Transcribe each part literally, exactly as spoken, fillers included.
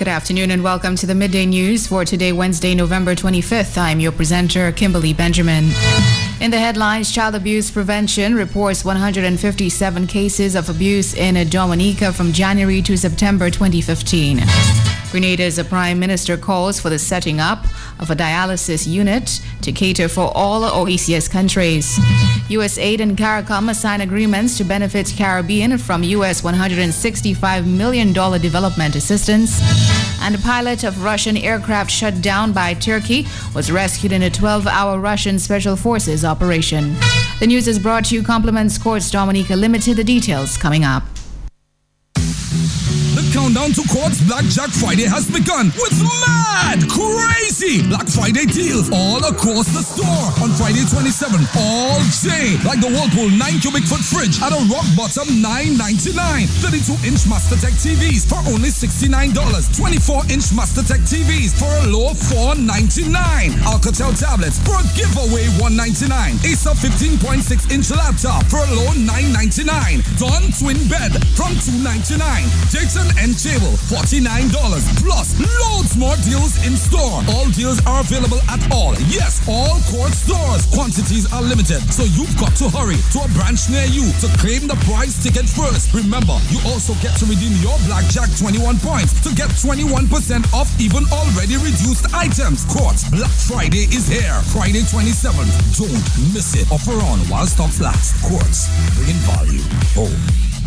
Good afternoon and welcome to the Midday News for today, Wednesday, November twenty-fifth. I'm your presenter, Kimberly Benjamin. In the headlines, Child Abuse Prevention reports one hundred fifty-seven cases of abuse in Dominica from January to September twenty fifteen. Grenada's Prime Minister calls for the setting up of a dialysis unit to cater for all O E C S countries. U S Aid and CARICOM sign agreements to benefit Caribbean from U S one hundred sixty-five million dollars development assistance. And a pilot of Russian aircraft shut down by Turkey was rescued in a twelve-hour Russian Special Forces operation. The news is brought to you compliments Courts Dominica Limited. The details coming up. The countdown to Courts Blackjack Friday has begun with mad, crazy Black Friday deals all across the store. On Friday twenty-seventh, all day, like the Whirlpool nine cubic foot fridge at a rock bottom nine ninety-nine. thirty-two inch MasterTech T Vs for only sixty-nine dollars. twenty-four inch MasterTech T Vs for a low four ninety-nine. Alcatel tablets for a giveaway one ninety-nine. Acer fifteen point six inch laptop for a low nine ninety-nine. Dawn twin bed from two ninety-nine. Dayton and table forty-nine dollars, plus loads more deals in store. All deals are available at all, yes, all Court stores. Quantities are limited, so you've got to hurry to a branch near you to claim the prize ticket first. Remember, you also get to redeem your Blackjack twenty-one points to get twenty-one percent off even already reduced items. Court Black Friday is here, Friday twenty-seventh. Don't miss it. Offer on while stocks last. Courts, bringing value home.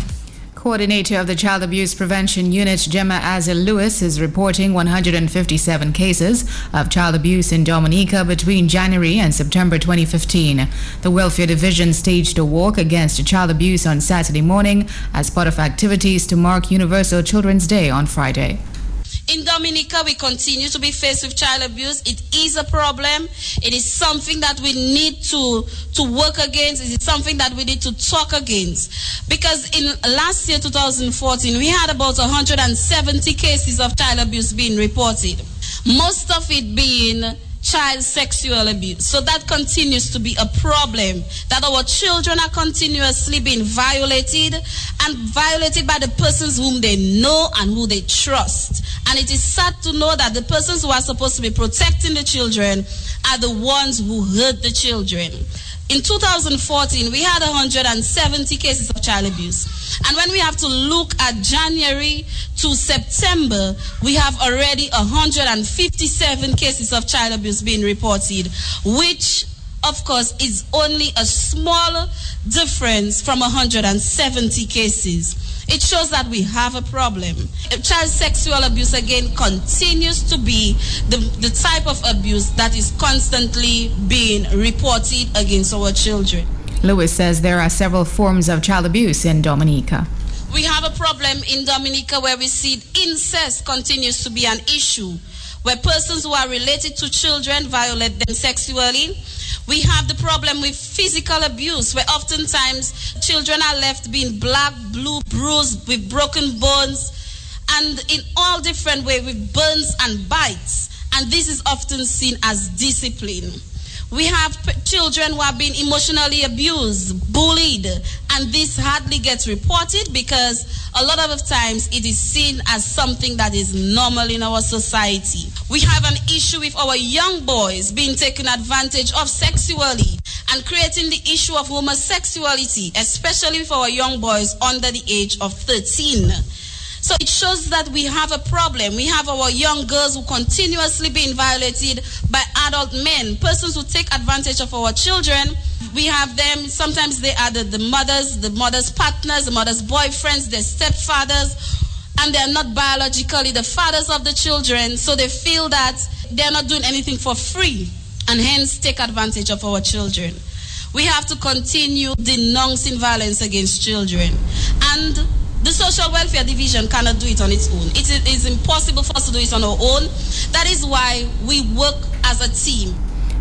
Coordinator of the Child Abuse Prevention Unit, Gemma Azel Lewis, is reporting one hundred fifty-seven cases of child abuse in Dominica between January and September twenty fifteen. The Welfare Division staged a walk against child abuse on Saturday morning as part of activities to mark Universal Children's Day on Friday. In Dominica, we continue to be faced with child abuse. It is a problem. It is something that we need to, to work against. It is something that we need to talk against. Because in last year, two thousand fourteen, we had about one hundred seventy cases of child abuse being reported. Most of it being child sexual abuse. So that continues to be a problem, that our children are continuously being violated and violated by the persons whom they know and who they trust. And it is sad to know that the persons who are supposed to be protecting the children are the ones who hurt the children. In two thousand fourteen, we had one hundred seventy cases of child abuse. And when we have to look at January to September, we have already one hundred fifty-seven cases of child abuse being reported, which, of course, is only a small difference from one hundred seventy cases. It shows that we have a problem. Child sexual abuse, again, continues to be the, the type of abuse that is constantly being reported against our children. Lewis says there are several forms of child abuse in Dominica. We have a problem in Dominica where we see incest continues to be an issue, where persons who are related to children violate them sexually. We have the problem with physical abuse, where oftentimes children are left being black, blue, bruised, with broken bones, and in all different ways with burns and bites. And this is often seen as discipline. We have children who are being emotionally abused, bullied, and this hardly gets reported because a lot of times it is seen as something that is normal in our society. We have an issue with our young boys being taken advantage of sexually and creating the issue of homosexuality, especially for our young boys under the age of thirteen. So it shows that we have a problem. We have our young girls who continuously being violated by adult men, persons who take advantage of our children. We have them, sometimes they are the, the mothers, the mother's partners, the mother's boyfriends, their stepfathers, and they are not biologically the fathers of the children, so they feel that they are not doing anything for free and hence take advantage of our children. We have to continue denouncing violence against children. And the Social Welfare Division cannot do it on its own. It is impossible for us to do it on our own. That is why we work as a team.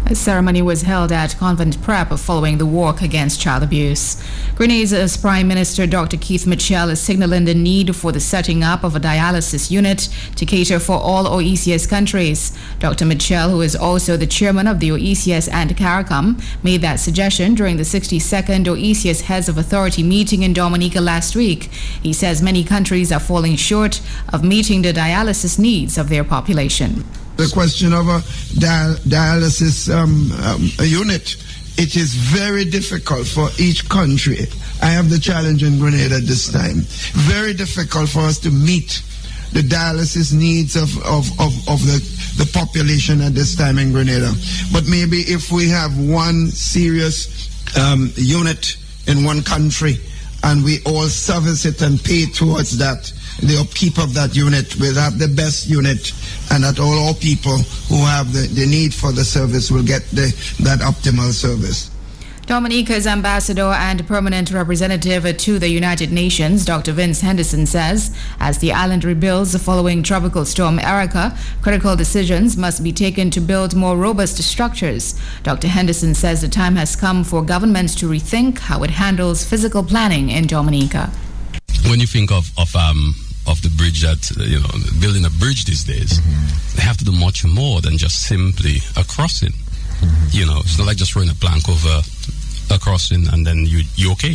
A ceremony was held at Convent Prep following the walk against child abuse. Grenada's Prime Minister Doctor Keith Mitchell is signaling the need for the setting up of a dialysis unit to cater for all O E C S countries. Doctor Mitchell, who is also the chairman of the O E C S and CARICOM, made that suggestion during the sixty-second O E C S Heads of Authority meeting in Dominica last week. He says many countries are falling short of meeting the dialysis needs of their population. The question of a dial- dialysis um, um, a unit, it is very difficult for each country. I have the challenge in Grenada this time. Very difficult for us to meet the dialysis needs of, of, of, of the, the population at this time in Grenada. But maybe if we have one serious um, unit in one country and we all service it and pay towards that, the upkeep of that unit, will have the best unit, and that all our people who have the, the need for the service will get the, that optimal service. Dominica's ambassador and permanent representative to the United Nations, Doctor Vince Henderson, says as the island rebuilds following Tropical Storm Erica, critical decisions must be taken to build more robust structures. Doctor Henderson says the time has come for governments to rethink how it handles physical planning in Dominica. When you think of, of um of the bridge that, uh, you know, building a bridge these days, mm-hmm. they have to do much more than just simply a crossing. Mm-hmm. You know, it's not like just throwing a plank over a crossing and then you, you're okay.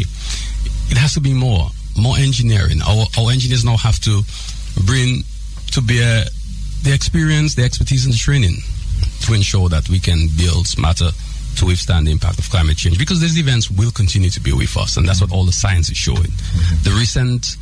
It has to be more, more engineering. Our, our engineers now have to bring to bear the experience, the expertise and the training to ensure that we can build smarter to withstand the impact of climate change, because these events will continue to be with us, and that's what all the science is showing. Mm-hmm. The recent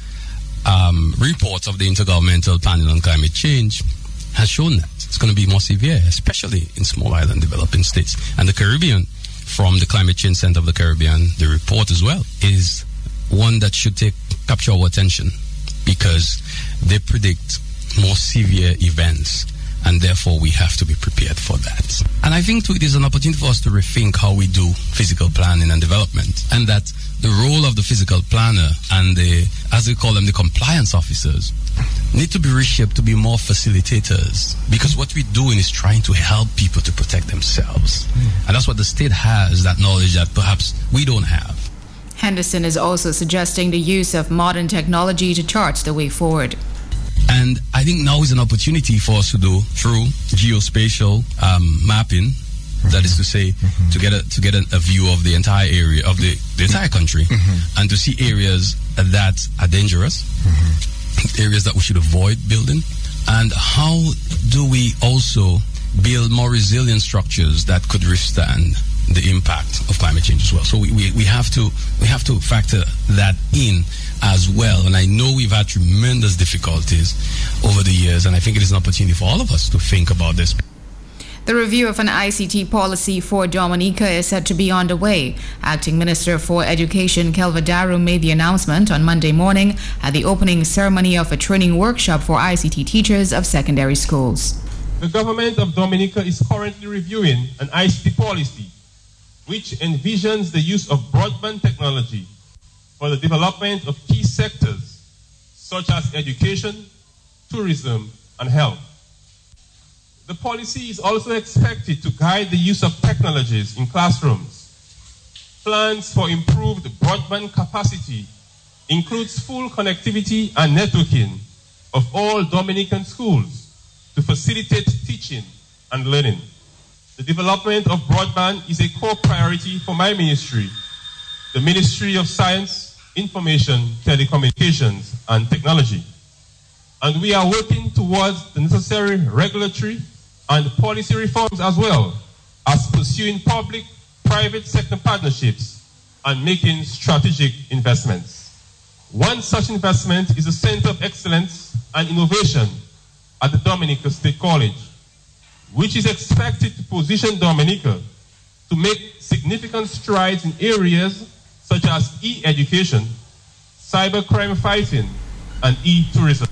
um, reports of the Intergovernmental Panel on Climate Change has shown that it's going to be more severe, especially in small island developing states. And the Caribbean, from the Climate Change Center of the Caribbean, the report as well, is one that should take capture our attention, because they predict more severe events, and therefore we have to be prepared for that. And I think too, it is an opportunity for us to rethink how we do physical planning and development, and that the role of the physical planner and the, as we call them, the compliance officers, need to be reshaped to be more facilitators, because what we're doing is trying to help people to protect themselves. Mm. And that's what the state has, that knowledge that perhaps we don't have. Henderson is also suggesting the use of modern technology to chart the way forward. And I think now is an opportunity for us to do through geospatial um, mapping, that is to say, mm-hmm. to get a to get a, a view of the entire area of the, the entire country, mm-hmm. and to see areas that are dangerous, mm-hmm. areas that we should avoid building, and how do we also build more resilient structures that could withstand the impact of climate change as well. So we, we, we have to we have to factor that in as well. And I know we've had tremendous difficulties over the years, and I think it is an opportunity for all of us to think about this. The review of an I C T policy for Dominica is set to be underway. Acting Minister for Education Kelva Daru made the announcement on Monday morning at the opening ceremony of a training workshop for I C T teachers of secondary schools. The government of Dominica is currently reviewing an I C T policy which envisions the use of broadband technology for the development of key sectors such as education, tourism, and health. The policy is also expected to guide the use of technologies in classrooms. Plans for improved broadband capacity includes full connectivity and networking of all Dominican schools to facilitate teaching and learning. The development of broadband is a core priority for my ministry, the Ministry of Science, Information, Telecommunications, and Technology. And we are working towards the necessary regulatory and policy reforms as well as pursuing public-private sector partnerships and making strategic investments. One such investment is the Center of Excellence and Innovation at the Dominica State College, which is expected to position Dominica to make significant strides in areas such as e-education, cybercrime fighting, and e-tourism.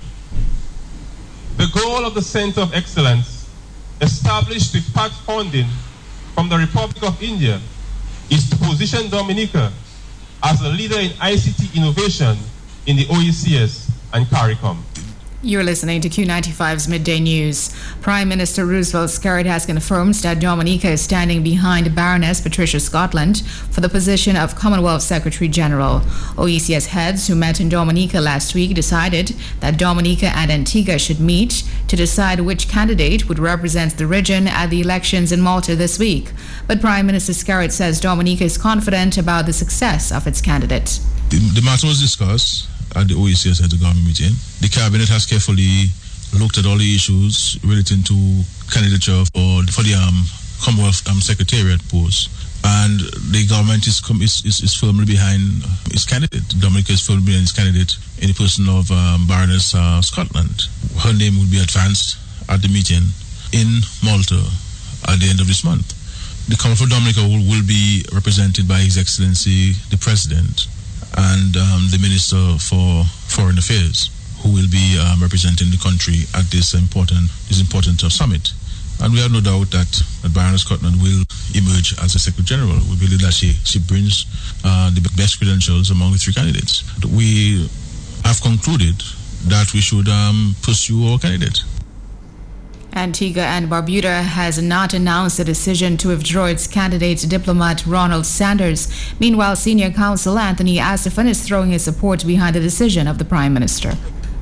The goal of the Center of Excellence, established with part funding from the Republic of India, is to position Dominica as a leader in I C T innovation in the O E C S and CARICOM. You're listening to Q ninety-five's Midday News. Prime Minister Roosevelt Skerrit has confirmed that Dominica is standing behind Baroness Patricia Scotland for the position of Commonwealth Secretary General. O E C S heads who met in Dominica last week decided that Dominica and Antigua should meet to decide which candidate would represent the region at the elections in Malta this week. But Prime Minister Skerrit says Dominica is confident about the success of its candidate. The, the matter was discussed at the O E C S head of government meeting. The cabinet has carefully looked at all the issues relating to candidature for, for the um, Commonwealth um, Secretariat post, and the government is, is, is, is firmly behind its candidate. Dominica is firmly behind its candidate in the person of um, Baroness uh, Scotland. Her name will be advanced at the meeting in Malta at the end of this month. The Commonwealth of Dominica will, will be represented by His Excellency the President and um, the Minister for Foreign Affairs, who will be um, representing the country at this important this important uh, summit. And we have no doubt that, that Baroness Scotland will emerge as a Secretary General. We believe that she, she brings uh, the best credentials among the three candidates. We have concluded that we should um, pursue our candidate. Antigua and Barbuda has not announced a decision to withdraw its candidate diplomat Ronald Sanders. Meanwhile, senior counsel Anthony Astephen is throwing his support behind the decision of the Prime Minister.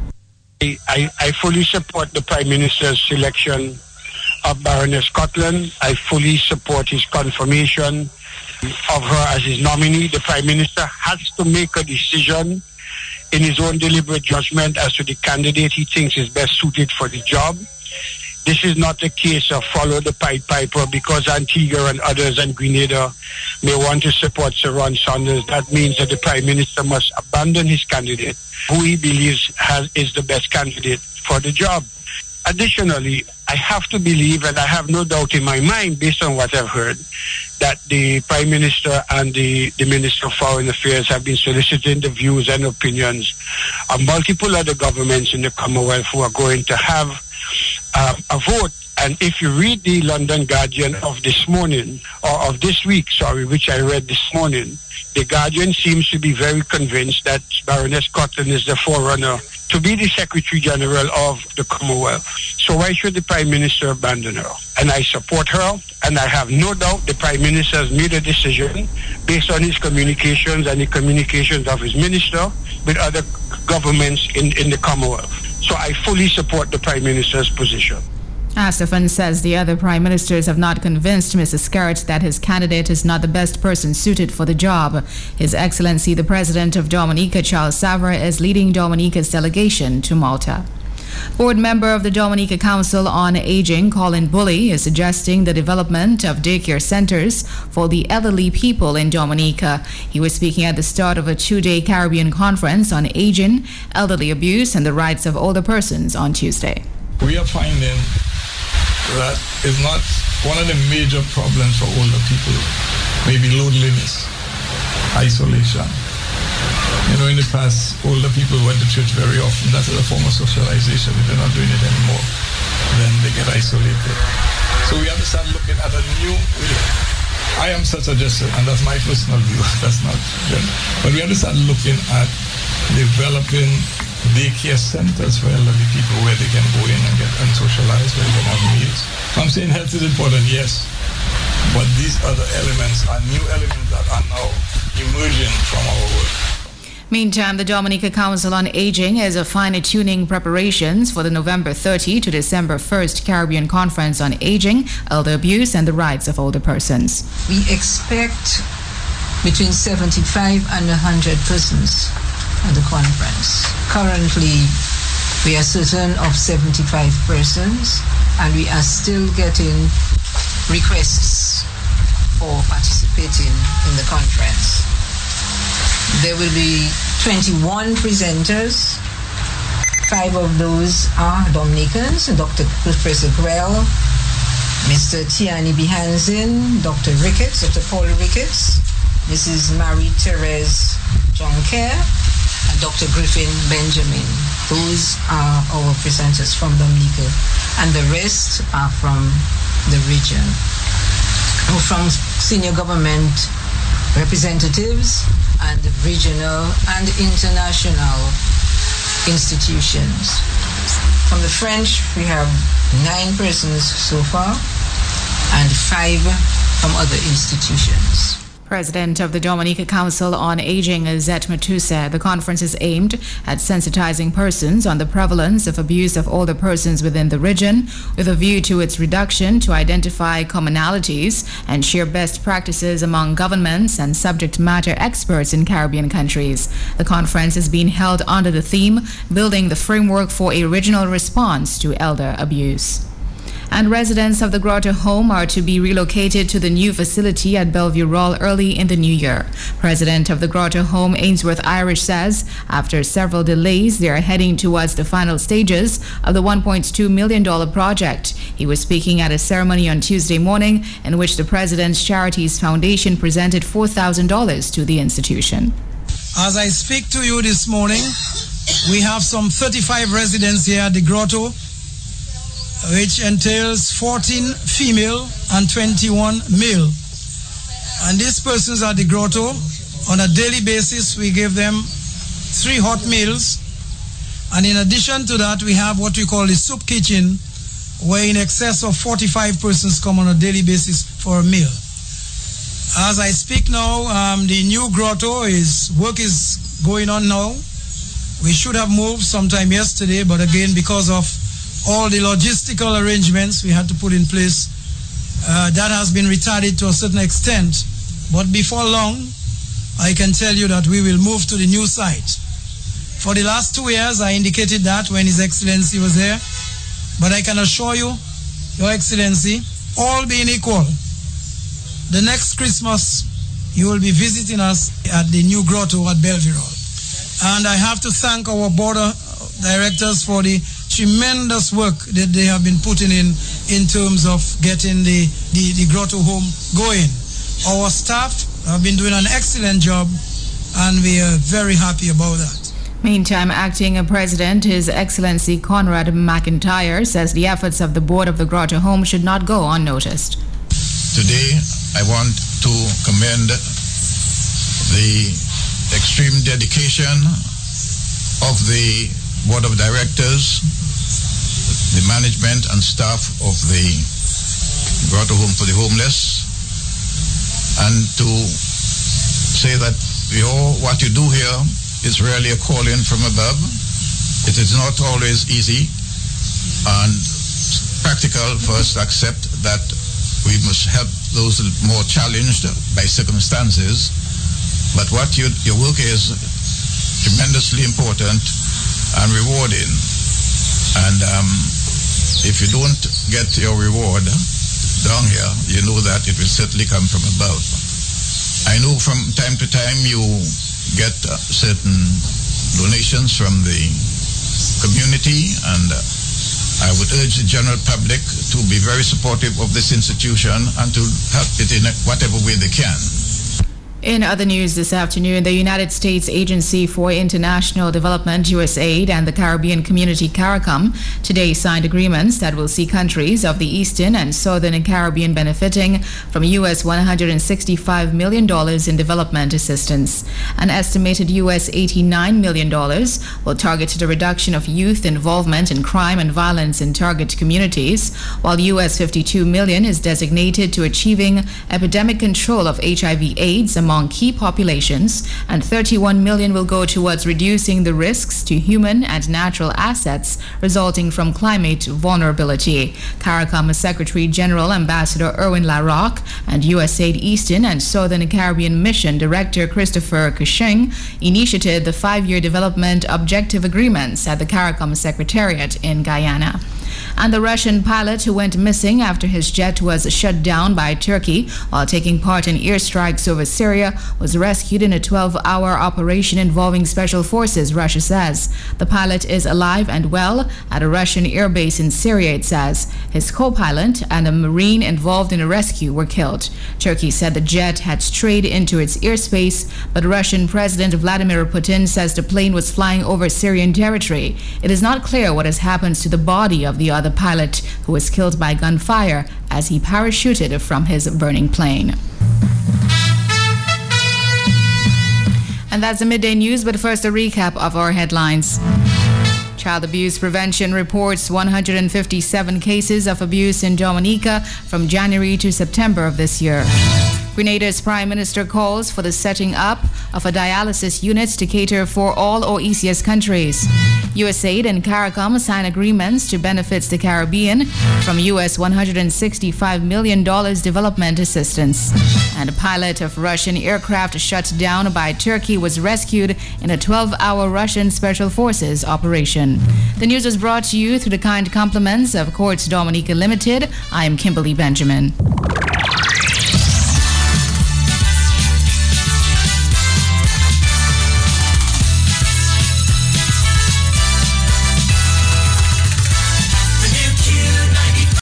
I, I fully support the Prime Minister's selection of Baroness Scotland. I fully support his confirmation of her as his nominee. The Prime Minister has to make a decision in his own deliberate judgment as to the candidate he thinks is best suited for the job. This is not a case of follow the Pied Piper because Antigua and others and Grenada may want to support Sir Ron Saunders. That means that the Prime Minister must abandon his candidate, who he believes has is the best candidate for the job. Additionally, I have to believe, and I have no doubt in my mind, based on what I've heard, that the Prime Minister and the, the Minister of Foreign Affairs have been soliciting the views and opinions of multiple other governments in the Commonwealth who are going to have Um, a vote. And if you read the London Guardian of this morning, or of this week, sorry, which I read this morning, the Guardian seems to be very convinced that Baroness Scotland is the forerunner to be the Secretary General of the Commonwealth. So why should the Prime Minister abandon her? And I support her, and I have no doubt the Prime Minister has made a decision based on his communications and the communications of his minister with other governments in, in the Commonwealth. So I fully support the Prime Minister's position. Astephen says the other Prime Ministers have not convinced Mister Skerrit that his candidate is not the best person suited for the job. His Excellency the President of Dominica, Charles Savara, is leading Dominica's delegation to Malta. Board member of the Dominica Council on Aging, Colin Bully, is suggesting the development of daycare centers for the elderly people in Dominica. He was speaking at the start of a two-day Caribbean conference on aging, elderly abuse, and the rights of older persons on Tuesday. We are finding that it's not one of the major problems for older people, maybe loneliness, isolation. You know, in the past, older people went to church very often. That's a form of socialization. If they're not doing it anymore, then they get isolated. So we have to start looking at a new way. I am such a suggestion, and that's my personal view. That's not general. But we have to start looking at developing daycare centers for elderly people where they can go in and get and socialize, where they can have meals. I'm saying health is important, yes. But these other elements are new elements that are now emerging from our work. Meantime, the Dominica Council on Aging is fine-tuning preparations for the November thirtieth to December first Caribbean Conference on Aging, Elder Abuse, and the Rights of Older Persons. We expect between seventy-five and one hundred persons at the conference. Currently, we are certain of seventy-five persons, and we are still getting requests for participating in the conference. There will be twenty-one presenters. Five of those are Dominicans, Doctor Professor Grell, Mister Tiani Bihanzin, Doctor Ricketts, Doctor Paul Ricketts, Missus Marie-Therese Jonker, and Doctor Griffin Benjamin. Those are our presenters from Dominica, and the rest are from the region, or from senior government representatives and regional and international institutions. From the French, we have nine persons so far, and five from other institutions. President of the Dominica Council on Aging, Zet Matu, said the conference is aimed at sensitizing persons on the prevalence of abuse of older persons within the region, with a view to its reduction, to identify commonalities and share best practices among governments and subject matter experts in Caribbean countries. The conference is being held under the theme, Building the Framework for a Regional Response to Elder Abuse. And residents of the Grotto home are to be relocated to the new facility at Bellevue Roll early in the new year. President of the Grotto home, Ainsworth Irish, says after several delays, they are heading towards the final stages of the one point two million dollars project. He was speaking at a ceremony on Tuesday morning in which the President's Charities Foundation presented four thousand dollars to the institution. As I speak to you this morning, we have some thirty-five residents here at the Grotto, which entails fourteen female and twenty-one male. And these persons at the Grotto, on a daily basis, we give them three hot meals. And in addition to that, we have what we call the soup kitchen, where in excess of forty-five persons come on a daily basis for a meal. As I speak now, um, the new Grotto is, work is going on now. We should have moved sometime yesterday, but again, because of all the logistical arrangements we had to put in place, uh, that has been retarded to a certain extent. But before long, I can tell you that we will move to the new site. For the last two years, I indicated that when His Excellency was there. But I can assure you, Your Excellency, all being equal, the next Christmas, you will be visiting us at the new Grotto at Bellevue Roll. And I have to thank our board of directors for the tremendous work that they have been putting in in terms of getting the, the, the Grotto home going. Our staff have been doing an excellent job, and we are very happy about that. Meantime, acting President, His Excellency Conrad McIntyre, says the efforts of the board of the Grotto home should not go unnoticed. Today, I want to commend the extreme dedication of the Board of Directors, the management and staff of the Grotto Home for the Homeless, and to say that you know, what you do here is really a calling from above. It is not always easy and practical for us to accept that we must help those more challenged by circumstances. But what you, your work is tremendously important and rewarding. And um, if you don't get your reward down here, you know that it will certainly come from above. I know from time to time you get uh, certain donations from the community, and uh, I would urge the general public to be very supportive of this institution and to help it in whatever way they can. In other news this afternoon, the United States Agency for International Development, U S A I D, and the Caribbean Community, CARICOM, today signed agreements that will see countries of the Eastern and Southern Caribbean benefiting from U S one hundred sixty-five million dollars in development assistance. An estimated U S eighty-nine million dollars will target the reduction of youth involvement in crime and violence in target communities, while U S fifty-two million dollars is designated to achieving epidemic control of H I V AIDS among key populations, and thirty-one million dollars will go towards reducing the risks to human and natural assets resulting from climate vulnerability. CARICOM Secretary General Ambassador Erwin LaRocque and U S A I D Eastern and Southern Caribbean Mission Director Christopher Cushing initiated the five-year development objective agreements at the CARICOM Secretariat in Guyana. And the Russian pilot who went missing after his jet was shut down by Turkey while taking part in airstrikes over Syria was rescued in a twelve-hour operation involving special forces, Russia says. The pilot is alive and well at a Russian airbase in Syria, it says. His co-pilot and a Marine involved in the rescue were killed. Turkey said the jet had strayed into its airspace, but Russian President Vladimir Putin says the plane was flying over Syrian territory. It is not clear what has happened to the body of the other pilot who was killed by gunfire as he parachuted from his burning plane. And that's the midday news, but first a recap of our headlines. Child Abuse Prevention reports one hundred fifty-seven cases of abuse in Dominica from January to September of this year. Grenada's Prime Minister calls for the setting up of a dialysis unit to cater for all O E C S countries. U S A I D and CARICOM sign agreements to benefit the Caribbean from U S one hundred sixty-five million dollars development assistance. And a pilot of Russian aircraft shut down by Turkey was rescued in a twelve-hour Russian Special Forces operation. The news was brought to you through the kind compliments of Courts Dominica Limited. I am Kimberly Benjamin.